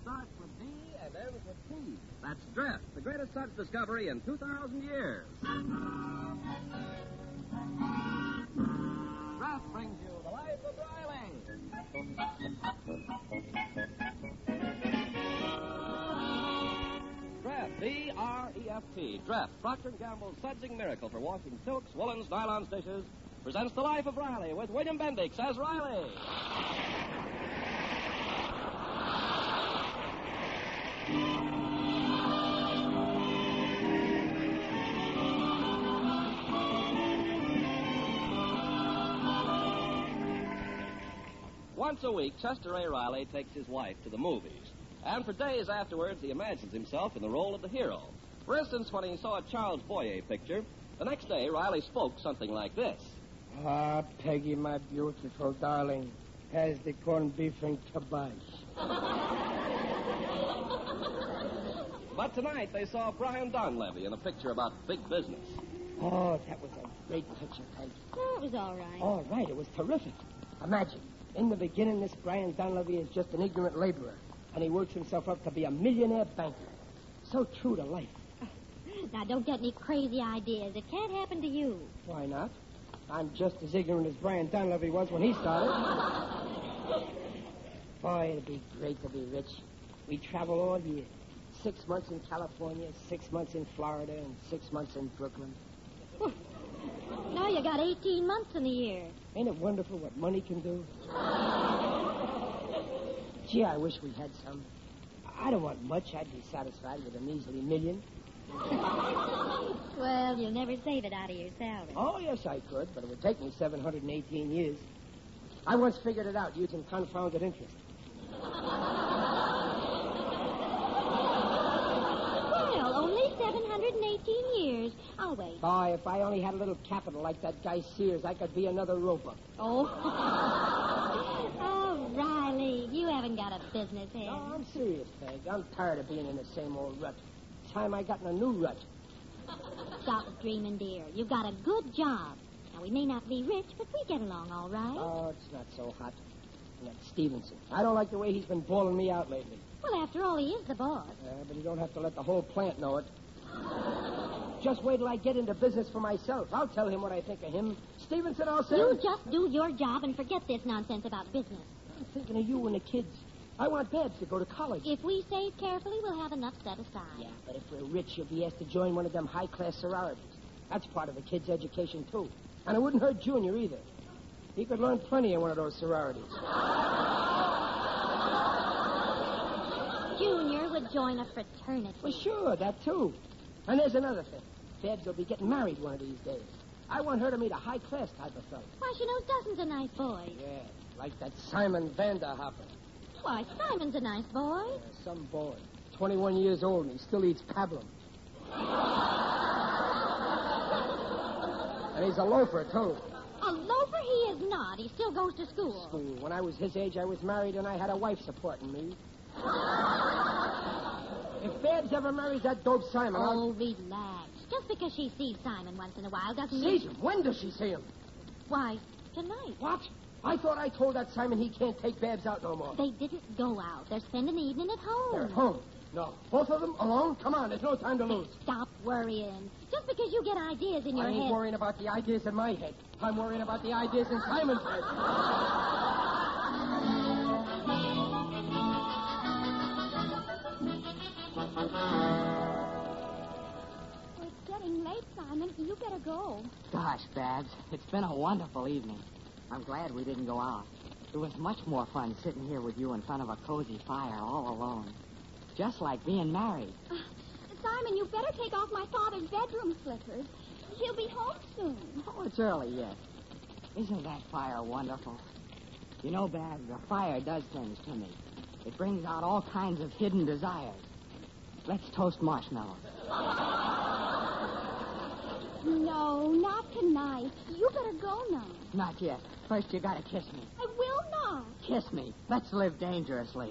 starts with D and ends with T. That's Dreft, the greatest such discovery in 2,000 years. Dreft brings you The Life of Riley. Dreft, D-R-E-F-T, Dreft, Procter & Gamble's sudsing miracle for washing silks, woolens, nylons, dishes, presents The Life of Riley with William Bendix as Riley. Once a week, Chester A. Riley takes his wife to the movies. And for days afterwards, he imagines himself in the role of the hero. For instance, when he saw a Charles Boyer picture, the next day, Riley spoke something like this. Ah, Peggy, my beautiful darling, has the corned beef and kibosh. But tonight, they saw Brian Donlevy in a picture about big business. Oh, that was a great picture, Peggy. Oh, it was all right. All right, it was terrific. Imagine, in the beginning, this Brian Donlevy is just an ignorant laborer, and he works himself up to be a millionaire banker. So true to life. Now, don't get any crazy ideas. It can't happen to you. Why not? I'm just as ignorant as Brian Donlevy was when he started. Boy, it'd be great to be rich. We travel all year. 6 months in California, 6 months in Florida, and 6 months in Brooklyn. Now you got 18 months in a year. Ain't it wonderful what money can do? Gee, I wish we had some. I don't want much. I'd be satisfied with a measly $1 million. Well, you'll never save it out of your salary. Oh, yes, I could, but it would take me 718 years. I once figured it out using confounded interest. Well, only 718 years. I'll wait. Boy, if I only had a little capital like that guy Sears, I could be another roper. Oh. Oh, Riley, you haven't got a business head. No, I'm serious, Peg. I'm tired of being in the same old rut. It's time I got in a new rut. Stop dreaming, dear. You've got a good job. Now, we may not be rich, but we get along all right. Oh, it's not so hot. And that Stevenson. I don't like the way he's been bawling me out lately. Well, after all, he is the boss. But you don't have to let the whole plant know it. Just wait till I get into business for myself. I'll tell him what I think of him. Stevenson, I'll say... You just do your job and forget this nonsense about business. I'm thinking of you and the kids. I want Babs to go to college. If we save carefully, we'll have enough set aside. Yeah, but if we're rich, you'll be asked to join one of them high-class sororities. That's part of a kid's education, too. And it wouldn't hurt Junior, either. He could learn plenty in one of those sororities. Junior would join a fraternity. Well, sure, that, too. And there's another thing. Babs will be getting married one of these days. I want her to meet a high-class type of fellow. Why, she knows dozens of nice boys. Yeah, like that Simon Vanderhoppen. Why, Simon's a nice boy. Yeah, some boy. 21 years old, and he still eats pablum. And he's a loafer, too. A loafer he is not. He still goes to school. School. When I was his age, I was married, and I had a wife supporting me. If Babs ever marries that dope Simon, Oh, relax. Just because she sees Simon once in a while doesn't sees mean... him? When does she see him? Why, tonight. What? I thought I told that Simon he can't take Babs out no more. They didn't go out. They're spending the evening at home. They're at home. No. Both of them alone? Come on, there's no time to lose. Stop worrying. Just because you get ideas in your I head... ain't worrying about the ideas in my head. I'm worrying about the ideas in Simon's head. It's getting late, Simon. You better go. Gosh, Babs, it's been a wonderful evening. I'm glad we didn't go out. It was much more fun sitting here with you in front of a cozy fire all alone. Just like being married. Simon, you better take off my father's bedroom slippers. He'll be home soon. Oh, it's early yet. Isn't that fire wonderful? You know, Babs, the fire does things to me. It brings out all kinds of hidden desires. Let's toast marshmallows. No, not tonight. You better go now. Not yet. First, you gotta kiss me. I will not. Kiss me. Let's live dangerously.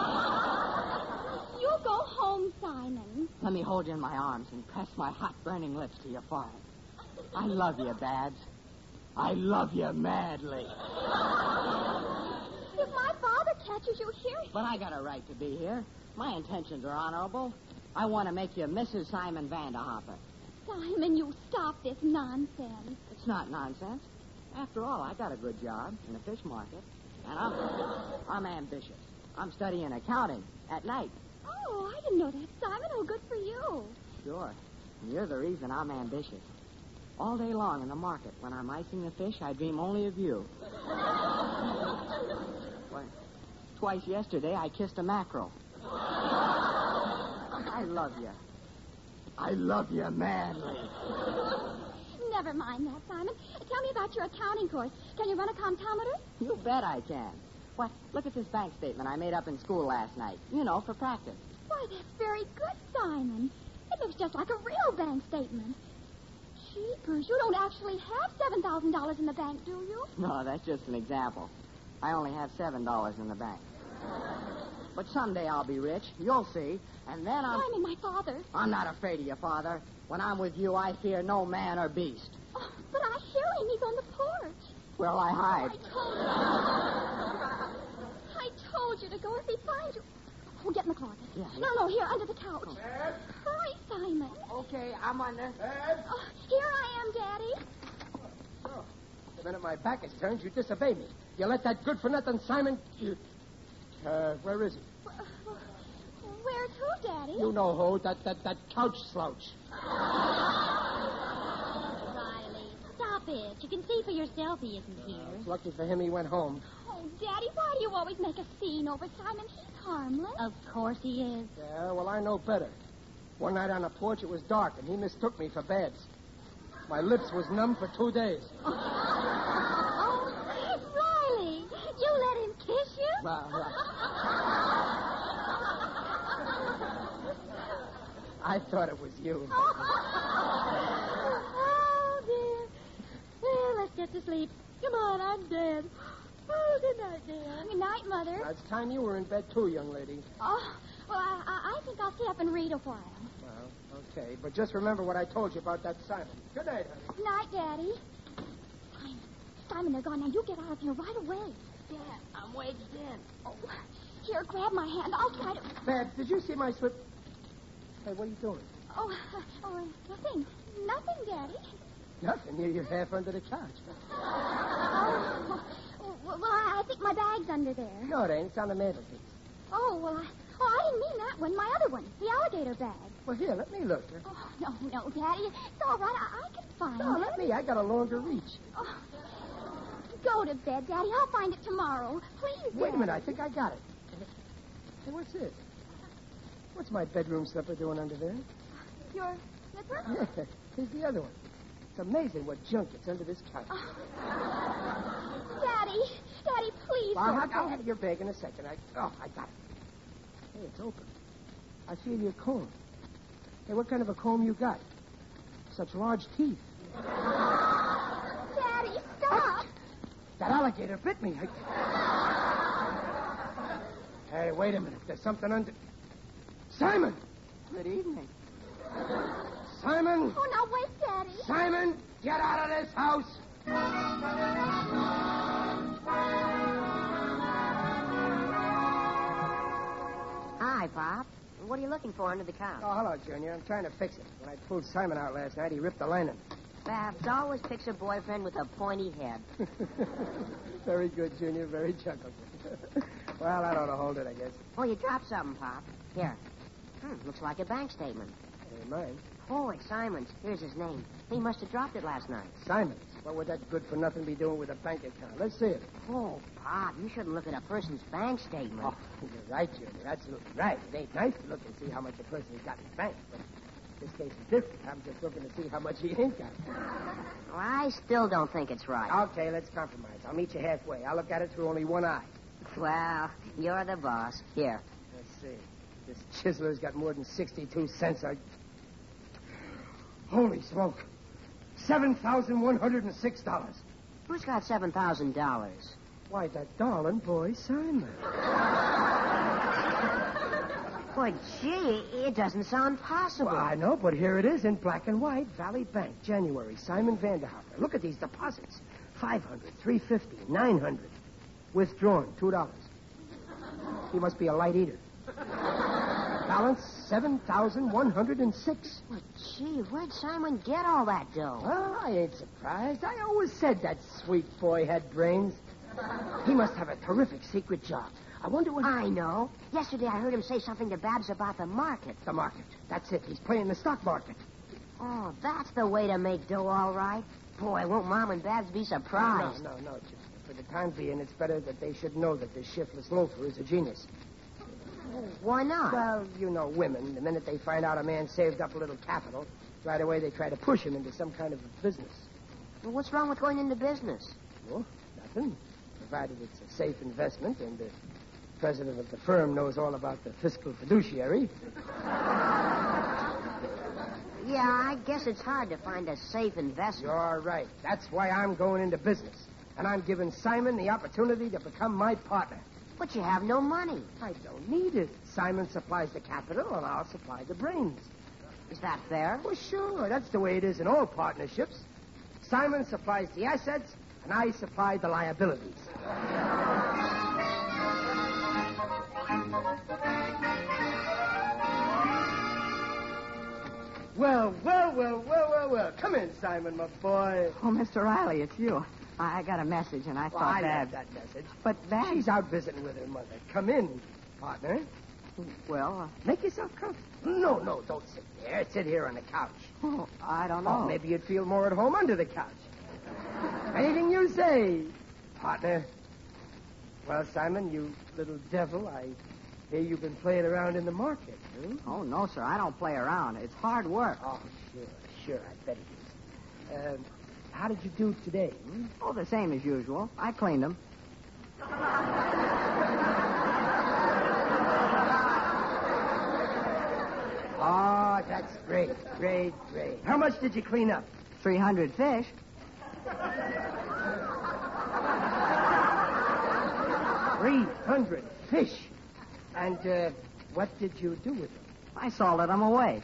You go home, Simon. Let me hold you in my arms and press my hot, burning lips to your forehead. I love you, Babs. I love you madly. If my father catches wanted you here. But I got a right to be here. My intentions are honorable. I want to make you Mrs. Simon Vanderhopper. Simon, you stop this nonsense. It's not nonsense. After all, I got a good job in the fish market. And I'm ambitious. I'm studying accounting at night. Oh, I didn't know that, Simon. Oh, good for you. Sure. And you're the reason I'm ambitious. All day long in the market, when I'm icing the fish, I dream only of you. Why, twice yesterday, I kissed a mackerel. I love you. I love you madly. Never mind that, Simon. Tell me about your accounting course. Can you run a comptometer? You bet I can. What? Look at this bank statement I made up in school last night. You know, for practice. Why, that's very good, Simon. It looks just like a real bank statement. Jeepers, you don't actually have $7,000 in the bank, do you? No, that's just an example. I only have $7 in the bank. But someday I'll be rich. You'll see. And then Simon, my father. I'm not afraid of your father. When I'm with you, I fear no man or beast. Oh, but I hear him. He's on the porch. Where'll I hide? I told you to go if he finds you. Oh, get in the closet. Yeah. No, here, under the couch. Dad? Hurry, Simon. Okay, I'm under. Dad? Oh, here I am, Daddy. Oh, the minute my back is turned, you disobey me. You let that good-for-nothing Simon... where is he? Where's who, Daddy? You know who. That couch slouch. Riley, stop it. You can see for yourself he isn't here. It's lucky for him he went home. Oh, Daddy, why do you always make a scene over Simon? He's harmless. Of course he is. Yeah, well, I know better. One night on the porch, it was dark, and he mistook me for Babs. My lips was numb for 2 days. Oh, Riley, you let him kiss you? I thought it was you. Oh, dear. Well, let's get to sleep. Come on, I'm dead. Oh, good night, dear. Good night, Mother. Now, it's time you were in bed, too, young lady. Oh, well, I think I'll stay up and read a while. Well, okay. But just remember what I told you about that Simon. Good night, honey. Good night, Daddy. Simon, they're gone. Now, you get out of here right away. Dad, I'm wedged in. Oh, here, grab my hand. I'll try to... Babs, did you see my slip? Hey, what are you doing? Nothing. Nothing, Daddy. Nothing. You're half under the couch. Well, I think my bag's under there. No, it ain't. It's on the mantelpiece. Oh, well, I didn't mean that one. My other one. The alligator bag. Well, here, let me look. Oh, no, Daddy. It's all right. I can find No, it. let me. I got a longer reach. Oh, go to bed, Daddy. I'll find it tomorrow. Please, Wait a Daddy. minute. I think I got it. Hey, what's this? What's my bedroom slipper doing under there? Your slipper? Yeah, here's the other one. It's amazing what junk gets under this couch. Daddy, please. Well, don't I'll go. have your bag in a second. I got it. Hey, it's open. I feel your comb. Hey, what kind of a comb you got? Such large teeth. Daddy, stop. That alligator bit me. Hey, wait a minute. There's something under... Simon! Good evening. Simon! Oh, now wait, Daddy. Simon, get out of this house! Hi, Pop. What are you looking for under the couch? Oh, hello, Junior. I'm trying to fix it. When I pulled Simon out last night, he ripped the linen. Babs always picks a boyfriend with a pointy head. Very good, Junior. Very chuckles. Well, I don't hold it, I guess. Oh, you dropped something, Pop. Here. Looks like a bank statement. Ain't mine. Oh, it's Simon's. Here's his name. He must have dropped it last night. Simon's. What would that good-for-nothing be doing with a bank account? Let's see it. Oh, Pop, you shouldn't look at a person's bank statement. Oh, you're right, Junior. Absolutely right. It ain't nice to look and see how much a person's got in his bank, but this case is different. I'm just looking to see how much he ain't got. Well, I still don't think it's right. Okay, let's compromise. I'll meet you halfway. I'll look at it through only one eye. Well, you're the boss. Here. Let's see. This chiseler's got more than 62 cents. Holy smoke. $7,106. Who's got $7,000? Why, that darling boy, Simon. Boy, gee, it doesn't sound possible. Well, I know, but here it is in black and white. Valley Bank, January. Simon Vanderhopper. Look at these deposits. $500, $350, $900. Withdrawn, $2. He must be a light eater. Balance 7,106. Well, gee, where'd Simon get all that dough? Well, I ain't surprised. I always said that sweet boy had brains. He must have a terrific secret job. I wonder what... I know. Yesterday I heard him say something to Babs about the market. The market. That's it. He's playing the stock market. Oh, that's the way to make dough, all right. Boy, won't Mom and Babs be surprised. No, Jim. For the time being, it's better that they should know that this shiftless loafer is a genius. Why not? Well, you know women. The minute they find out a man saved up a little capital, right away they try to push him into some kind of business. Well, what's wrong with going into business? Well, nothing. Provided it's a safe investment and the president of the firm knows all about the fiscal fiduciary. Yeah, I guess it's hard to find a safe investment. You're right. That's why I'm going into business. And I'm giving Simon the opportunity to become my partner. But you have no money. I don't need it. Simon supplies the capital, and I'll supply the brains. Is that fair? Well, sure. That's the way it is in all partnerships. Simon supplies the assets, and I supply the liabilities. Well. Come in, Simon, my boy. Oh, Mr. Riley, it's you. I got a message, and I Well, thought I Babs... left that message. But Babs... She's out visiting with her mother. Come in, partner. Well, Make yourself comfortable. No, don't sit there. Sit here on the couch. I don't know. Oh, maybe you'd feel more at home under the couch. Anything you say, partner. Well, Simon, you little devil, I hear you've been playing around in the market, huh? Oh, no, sir. I don't play around. It's hard work. Oh, sure. I bet it is. How did you do today? Oh, the same as usual. I cleaned them. Oh, that's great. How much did you clean up? 300 fish. 300 fish. And what did you do with them? I salted them away.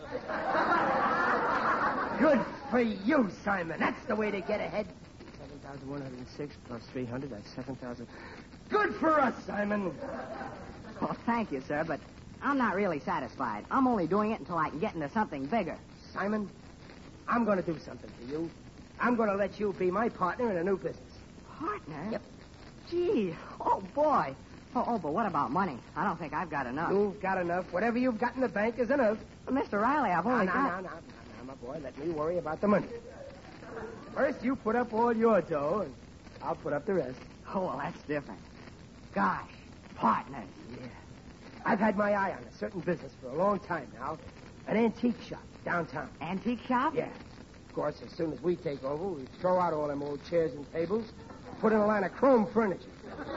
Good for you, Simon. That's the way to get ahead. 7,106 plus 300, that's 7,000. Good for us, Simon. Oh, thank you, sir, but I'm not really satisfied. I'm only doing it until I can get into something bigger. Simon, I'm going to do something for you. I'm going to let you be my partner in a new business. Partner? Yep. Gee, oh, boy. Oh, but what about money? I don't think I've got enough. You've got enough. Whatever you've got in the bank is enough. Mr. Riley, I've only got... No, my boy. Let me worry about the money. First, you put up all your dough, and I'll put up the rest. Oh, well, that's different. Gosh, partners. Yeah. I've had my eye on a certain business for a long time now. An antique shop downtown. Antique shop? Yeah. Of course, as soon as we take over, we throw out all them old chairs and tables, put in a line of chrome furniture.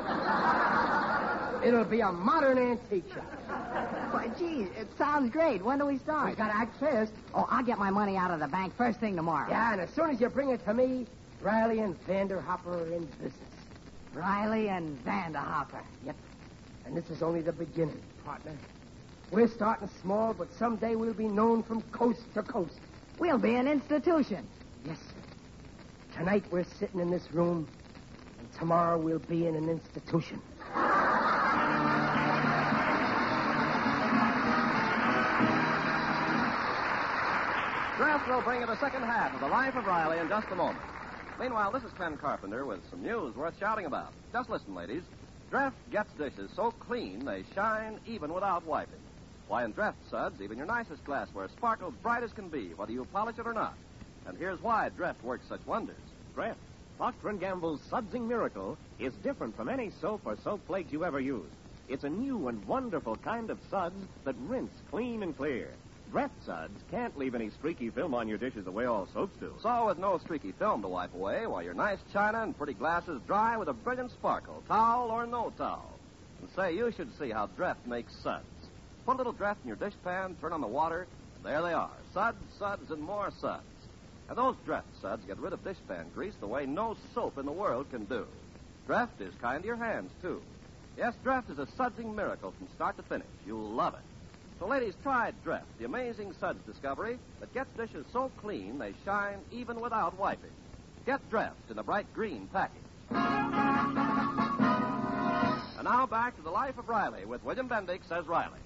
It'll be a modern antique shop. Why, gee, it sounds great. When do we start? We gotta act fast. Oh, I'll get my money out of the bank first thing tomorrow. Yeah, and as soon as you bring it to me, Riley and Vanderhopper are in business. Riley and Vanderhopper. Yep. And this is only the beginning, partner. We're starting small, but someday we'll be known from coast to coast. We'll be an institution. Yes, sir. Tonight we're sitting in this room, and tomorrow we'll be in an institution. Draft will bring you the second half of The Life of Riley in just a moment. Meanwhile, this is Ken Carpenter with some news worth shouting about. Just listen, ladies. Draft gets dishes so clean they shine even without wiping. Why, in Draft suds, even your nicest glassware sparkles bright as can be, whether you polish it or not. And here's why Draft works such wonders. Draft, Procter & Gamble's Sudsing Miracle, is different from any soap or soap flakes you ever use. It's a new and wonderful kind of suds that rinse clean and clear. Draft suds can't leave any streaky film on your dishes the way all soaps do. So, with no streaky film to wipe away, while your nice china and pretty glasses dry with a brilliant sparkle, towel or no towel. And say, you should see how Draft makes suds. Put a little Draft in your dishpan, turn on the water, and there they are. Suds, and more suds. And those Draft suds get rid of dishpan grease the way no soap in the world can do. Draft is kind to your hands, too. Yes, Draft is a sudsing miracle from start to finish. You'll love it. So, ladies, try Draft, the amazing suds discovery that gets dishes so clean they shine even without wiping. Get Draft in the bright green package. And now back to the Life of Riley with William Bendix as Riley.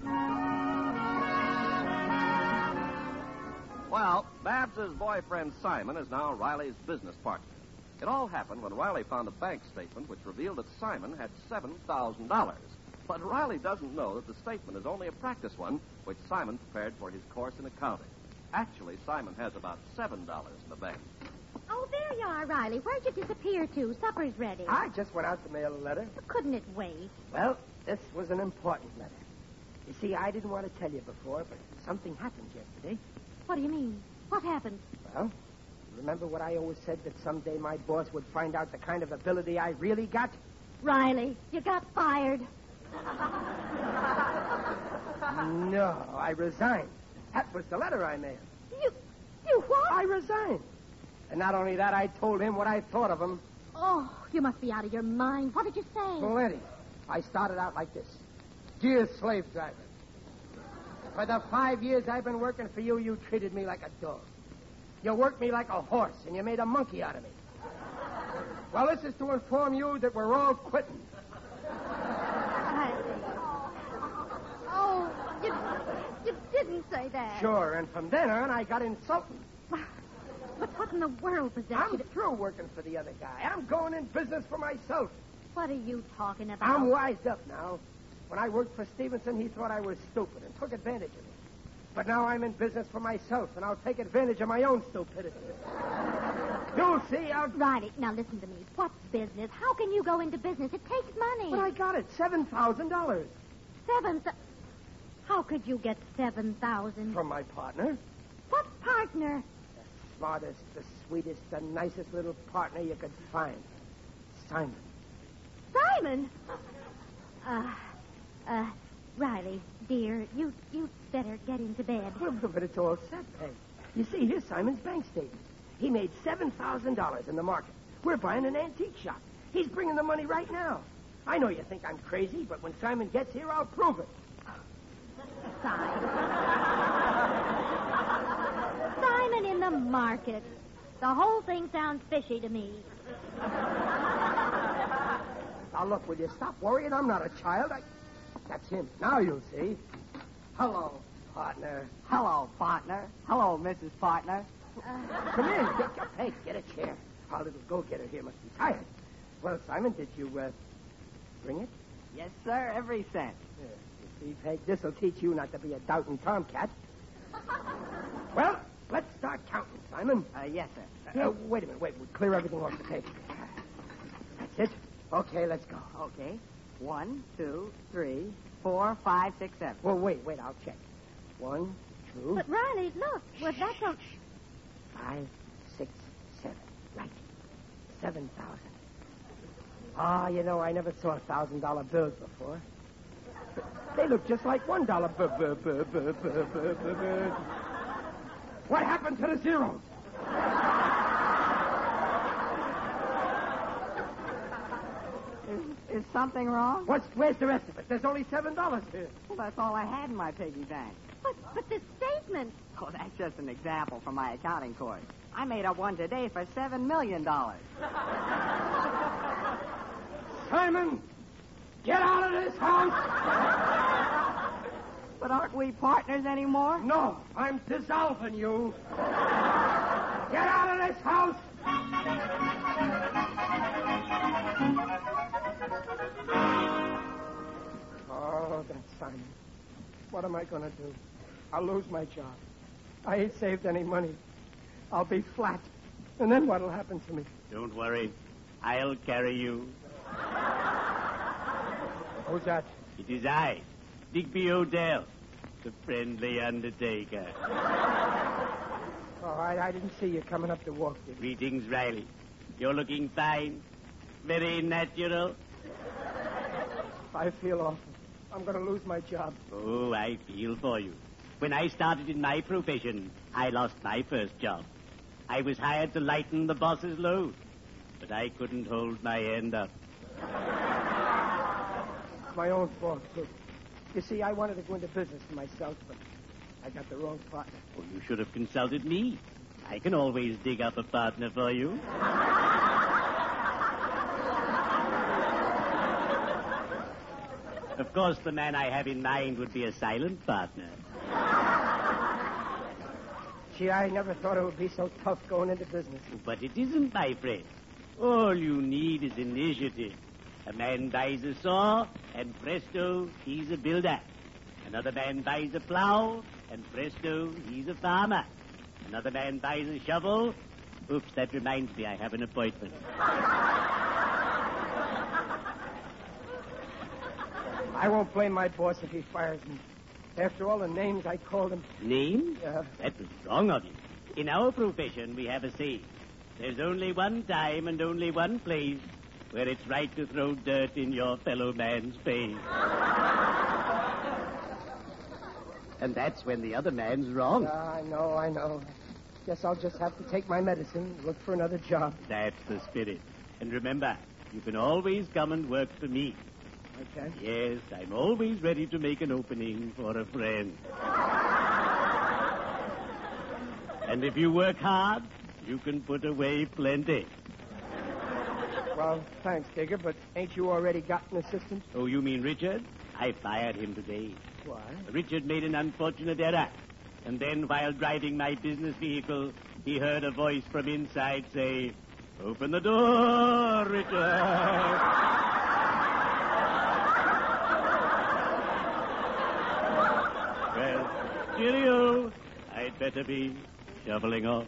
Well, Babs's boyfriend Simon is now Riley's business partner. It all happened when Riley found a bank statement which revealed that Simon had $7,000. But Riley doesn't know that the statement is only a practice one, which Simon prepared for his course in accounting. Actually, Simon has about $7 in the bank. Oh, there you are, Riley. Where'd you disappear to? Supper's ready. I just went out to mail a letter. Couldn't it wait? Well, this was an important letter. You see, I didn't want to tell you before, but something happened yesterday. What do you mean? What happened? Well, remember what I always said, that someday my boss would find out the kind of ability I really got? Riley, you got fired. No, I resigned. That was the letter I mailed. You what? I resigned. And not only that, I told him what I thought of him. Oh, you must be out of your mind. What did you say? Plenty. I started out like this. Dear slave driver, for the 5 years I've been working for you, you treated me like a dog. You worked me like a horse, and you made a monkey out of me. Well, this is to inform you that we're all quitting. Oh, you didn't say that. Sure, and from then on, I got insulting. But what in the world possessed I'm you to... through working for the other guy. I'm going in business for myself. What are you talking about? I'm wised up now. When I worked for Stevenson, he thought I was stupid and took advantage of me. But now I'm in business for myself, and I'll take advantage of my own stupidity. You'll see, Riley, now listen to me. What's business? How can you go into business? It takes money. But I got it, $7,000. How could you get $7,000? From my partner. What partner? The smartest, the sweetest, the nicest little partner you could find. Simon. Simon? Riley, dear, you'd better get into bed. Well, but it's all set, Peg. You see, here's Simon's bank statement. He made $7,000 in the market. We're buying an antique shop. He's bringing the money right now. I know you think I'm crazy, but when Simon gets here, I'll prove it. Simon in the market. The whole thing sounds fishy to me. Now, look, will you stop worrying? I'm not a child. That's him. Now you'll see. Hello, partner. Hello, partner. Hello, Mrs. Partner. Come in. Get a chair. Our little go-getter here must be tired. Well, Simon, did you, bring it? Yes, sir, every cent. Yeah, you see, Peg, this'll teach you not to be a doubting tomcat. Well, let's start counting, Simon. Yes, sir. Wait a minute. We'll clear everything off the table. That's it. Okay, let's go. Okay. 1, 2, 3, 4, 5, 6, 7. Well, wait, I'll check. 1, 2... But, Riley, look. Well, that's a... 5, 6, 7. Right. 7,000. Ah, you know, I never saw $1,000 bills before. They look just like $1 bills. What happened to the zeros? Is something wrong? Where's the rest of it? There's only $7 here. Well, that's all I had in my piggy bank. But this statement... Oh, that's just an example from my accounting course. I made up one today for $7 million. Simon, get out of this house! But aren't we partners anymore? No, I'm dissolving you. Get out of this house! Oh, that's Simon. What am I going to do? I'll lose my job. I ain't saved any money. I'll be flat. And then what'll happen to me? Don't worry. I'll carry you. Who's that? It is I, Digby Odell, the friendly undertaker. Oh, I didn't see you coming up the walk, did you? Greetings, Riley. You're looking fine. Very natural. I feel awful. I'm going to lose my job. Oh, I feel for you. When I started in my profession, I lost my first job. I was hired to lighten the boss's load, but I couldn't hold my end up. It's my own fault, too. You see, I wanted to go into business for myself, but I got the wrong partner. Well, you should have consulted me. I can always dig up a partner for you. Of course, the man I have in mind would be a silent partner. Gee, I never thought it would be so tough going into business. But it isn't, my friend. All you need is initiative. A man buys a saw, and presto, he's a builder. Another man buys a plow, and presto, he's a farmer. Another man buys a shovel. Oops, that reminds me, I have an appointment. I won't blame my boss if he fires me. After all the names I called him. Name? Yeah. That was wrong of you. In our profession, we have a saying. There's only one time and only one place where it's right to throw dirt in your fellow man's face. And that's when the other man's wrong. I know. Guess I'll just have to take my medicine and look for another job. That's the spirit. And remember, you can always come and work for me. Okay. Yes, I'm always ready to make an opening for a friend. And if you work hard, you can put away plenty. Well, thanks, Digger, but ain't you already got an assistant? Oh, you mean Richard? I fired him today. Why? Richard made an unfortunate error. And then, while driving my business vehicle, he heard a voice from inside say, "Open the door, Richard." Well, cheerio. I'd better be shoveling off.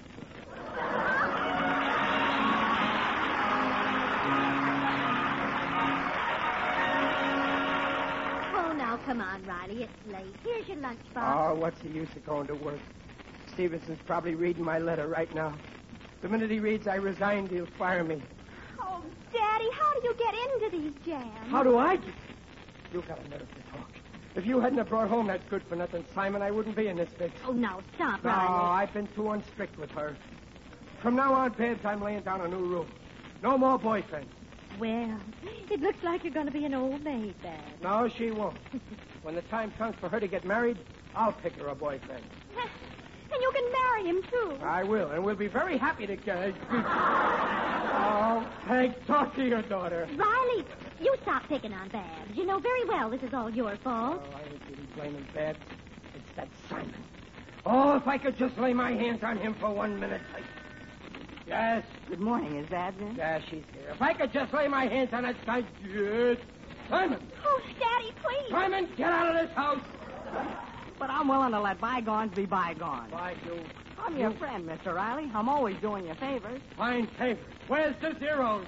Oh, now, come on, Riley. It's late. Here's your lunchbox. Oh, what's the use of going to work? Stevenson's probably reading my letter right now. The minute he reads I resigned, he'll fire me. Oh, Daddy, how do you get into these jams? How do I get... You got a nerve to talk. If you hadn't have brought home that good-for-nothing Simon, I wouldn't be in this fix. Oh, now, stop, No, Riley. I've been too unstrict with her. From now on, Babs, I'm laying down a new rule. No more boyfriends. Well, it looks like you're going to be an old maid, Dad. No, she won't. When the time comes for her to get married, I'll pick her a boyfriend. And you can marry him, too. I will, and we'll be very happy to get... Oh, Hank, talk to your daughter. Riley, you stop picking on Babs. You know very well this is all your fault. Oh, I ain't really blaming Babs. It's that Simon. Oh, if I could just lay my hands on him for 1 minute. Yes. Good morning. Is Babs in? Yeah, she's here. If I could just lay my hands on that Simon. Yes. Simon. Oh, Daddy, please. Simon, get out of this house. But I'm willing to let bygones be bygones. Why, you... I'm your friend, Mr. Riley. I'm always doing you favors. Fine favors. Where's the zeros?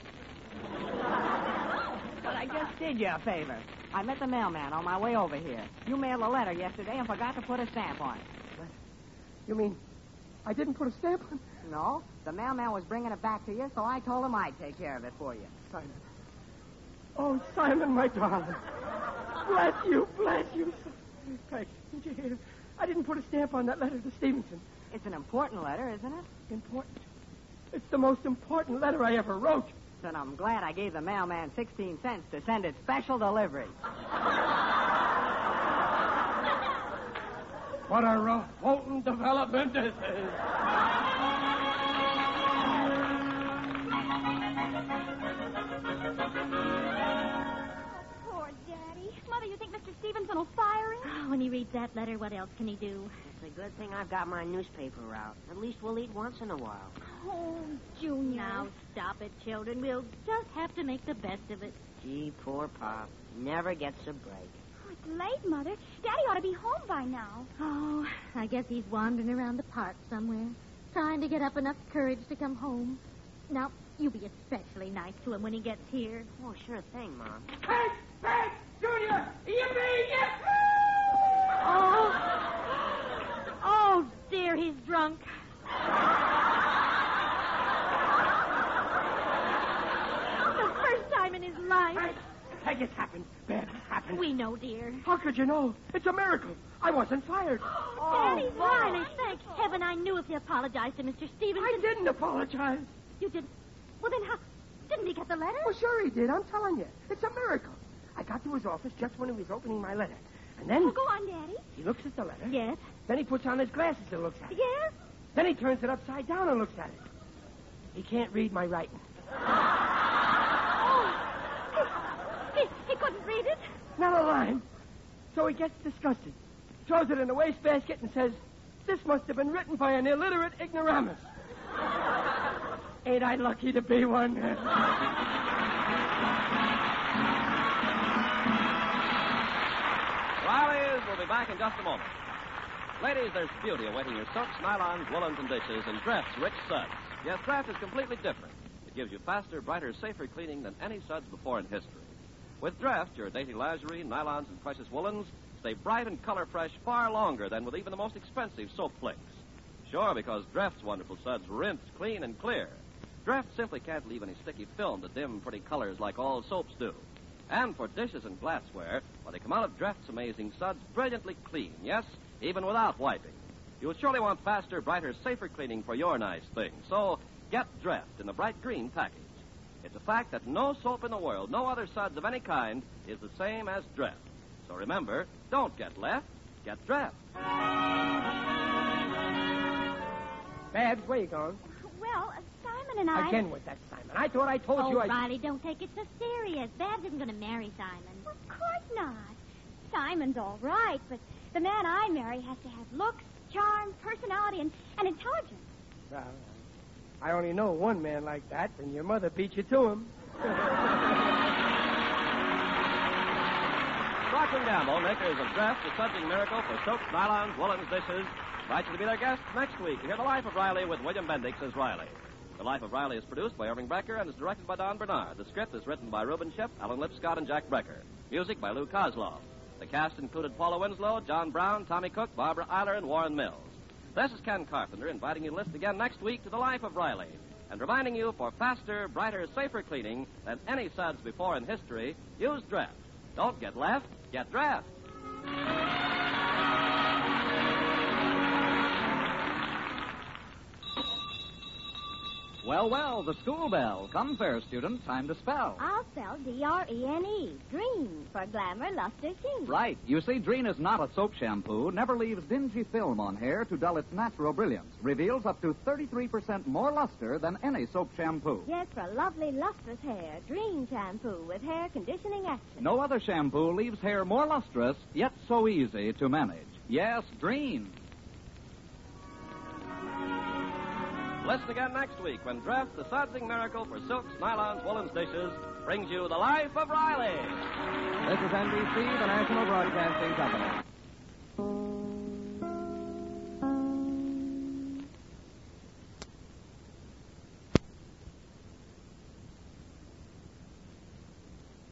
But I just did you a favor. I met the mailman on my way over here. You mailed a letter yesterday and forgot to put a stamp on it. You mean I didn't put a stamp on? No, the mailman was bringing it back to you, so I told him I'd take care of it for you. Simon. Oh, Simon, my darling. Bless you, bless you. Peg, did you hear? I didn't put a stamp on that letter to Stevenson. It's an important letter, isn't it? Important? It's the most important letter I ever wrote. Then I'm glad I gave the mailman 16 cents to send it special delivery. What a revolting development this is. Poor Daddy. Mother, you think Mr. Stevenson will fire him? Oh, when he reads that letter, what else can he do? It's a good thing I've got my newspaper out. At least we'll eat once in a while. Oh, Junior. Now, stop it, children. We'll just have to make the best of it. Gee, poor Pop. Never gets a break. Oh, it's late, Mother. Daddy ought to be home by now. Oh, I guess he's wandering around the park somewhere, trying to get up enough courage to come home. Now, you be especially nice to him when he gets here. Oh, sure thing, Mom. Hey, hey, Junior! Yippee! Oh, oh dear, he's drunk. The first time in his life. Hey, Peg, it's happened. Bad, it's happened. We know, dear. How could you know? It's a miracle. I wasn't fired. Daddy, Riley, thank heaven I knew if you apologized to Mr. Stevenson. I didn't apologize. You didn't? Well, then how... Didn't he get the letter? Well, sure he did. I'm telling you. It's a miracle. I got to his office just when he was opening my letter. And then Oh, go on, Daddy. he looks at the letter. Yes. Then he puts on his glasses and looks at it. Yes? Then he turns it upside down and looks at it. He can't read my writing. Oh, he couldn't read it? not a line. So he gets disgusted, throws it in the wastebasket, and says, "This must have been written by an illiterate ignoramus." Ain't I lucky to be one? Riley's will be back in just a moment. Ladies, there's beauty awaiting your silks, nylons, woolens, and dishes in Draft's rich suds. Yes, Draft is completely different. It gives you faster, brighter, safer cleaning than any suds before in history. With Draft, your dainty lingerie, nylons, and precious woolens stay bright and color fresh far longer than with even the most expensive soap flakes. Sure, because Draft's wonderful suds rinse, clean, and clear. Draft simply can't leave any sticky film to dim pretty colors like all soaps do. And for dishes and glassware, well, they come out of Draft's amazing suds brilliantly clean, yes, even without wiping. You'll surely want faster, brighter, safer cleaning for your nice things. So get Draft in the bright green package. It's a fact that no soap in the world, no other suds of any kind, is the same as Draft. So remember, don't get left, get Draft. Babs, where you going? Well, Simon and I... Again with that Simon. I thought I told you I... Riley, don't take it so serious. Babs isn't going to marry Simon. Of course not. Simon's all right, but the man I marry has to have looks, charm, personality, and intelligence. Well, I only know one man like that, and your mother beat you to him. Procter & Gamble, makers of Draft, the sudsing miracle for soaps, nylons, woolens, dishes, invite you to be their guest next week to hear The Life of Riley with William Bendix as Riley. The Life of Riley is produced by Irving Brecker and is directed by Don Bernard. The script is written by Reuben Ship, Alan Lipscott, and Jack Brecker. Music by Lou Kozlov. The cast included Paula Winslow, John Brown, Tommy Cook, Barbara Eiler, and Warren Mills. This is Ken Carpenter inviting you to listen again next week to The Life of Riley and reminding you for faster, brighter, safer cleaning than any suds before in history, use Draft. Don't get left, get Draft. Well, well, the school bell. Come, fair student, time to spell. I'll spell D-R-E-N-E. Dreen for glamour, luster, sheen. Right. You see, Dreen is not a soap shampoo, never leaves dingy film on hair to dull its natural brilliance, reveals up to 33% more luster than any soap shampoo. Yes, for lovely, lustrous hair. Dreen shampoo with hair conditioning action. No other shampoo leaves hair more lustrous, yet so easy to manage. Yes, Dreen. Listen again next week when Draft, the sudsing miracle for silks, nylons, woolens, dishes, brings you The Life of Riley. This is NBC, the National Broadcasting Company.